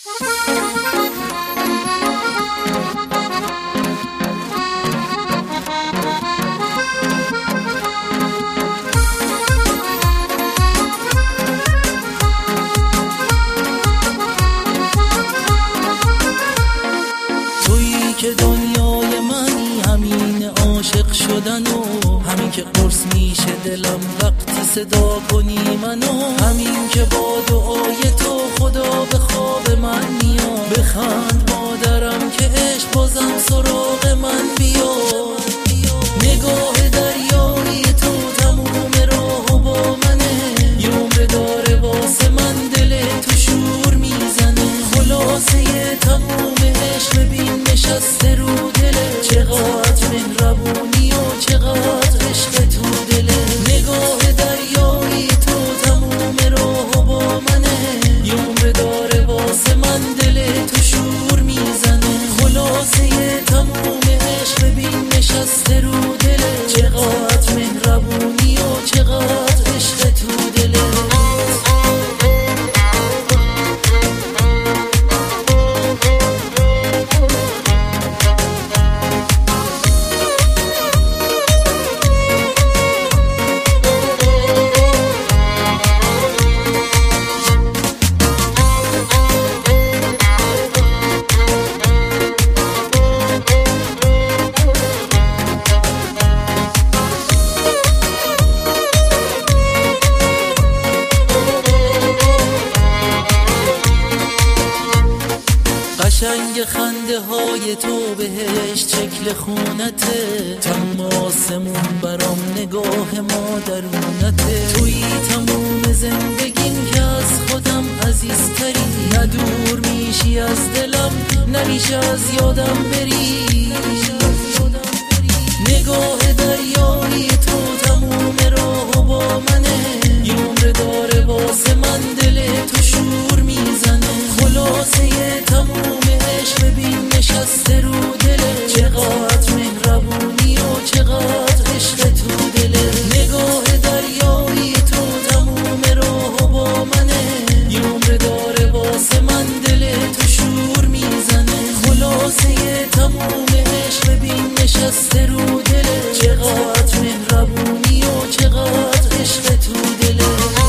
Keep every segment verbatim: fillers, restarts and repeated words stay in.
تویی که دنیای منی، همین عاشق شدن و همین که قرص میشه دلم وقتی صدا کنی منو، همین که با دعای تو خدا به خواب من میاد. بخند مادرم که عشق بازم سراغ من بیاد. نگاه دریایی تو تموم راهو با منه، یه عمر داره واسه من دل تو شور میزنه. خلاصه تموم عشق ببین نشسته رو دله، چقدر مهربونی و چقدر عشق تو دله. نگاه دریایی تو تموم راهو با منه، یه عمر داره واسه من دل تو شور میزنه. خلاصه تموم عشق ببین نشسته رو دله، چقدر مهربونی و چقدر عشق تو دله. قشنگ خنده های تو بهش شکل خونته، تموم آسمون برام نگاه مادرونته. تویی تموم زندگیم که از خودم عزیزتری، نه دور میشی از دلم نمیشه از یادم بری. نگاه دریایی تو تموم راهو با منه، یه عمر داره واسه من دل تو شور میزنه. خلاصه تموم عشق ببین نشسته رو دله، چقدر مهربونی و چقدر عشق تو دله. نگاه دریایی تو تموم راهو با منه، یه عمر داره واسه من دل تو شور میزنه. خلاصه تموم عشق ببین نشسته رو دله، چقدر مهربونی و چقدر عشق تو دله.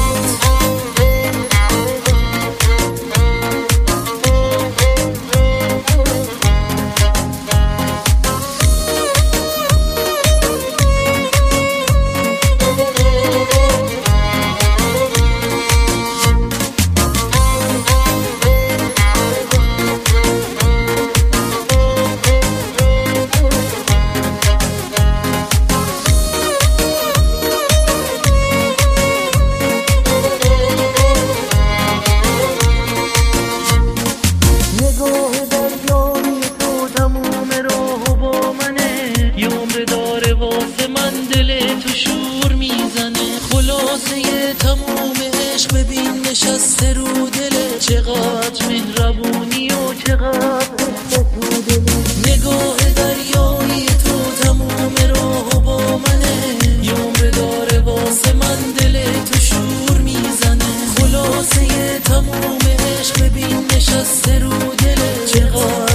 تموم عشق ببین نشسته رو دله، چقدر مهربونی و چقدر عشق تو دله. نگاه دریایی تو تموم راهو با منه، یه عمر داره واسه من دل تو شور میزنه. خلاصه تموم عشق ببین نشسته رو دله، چقدر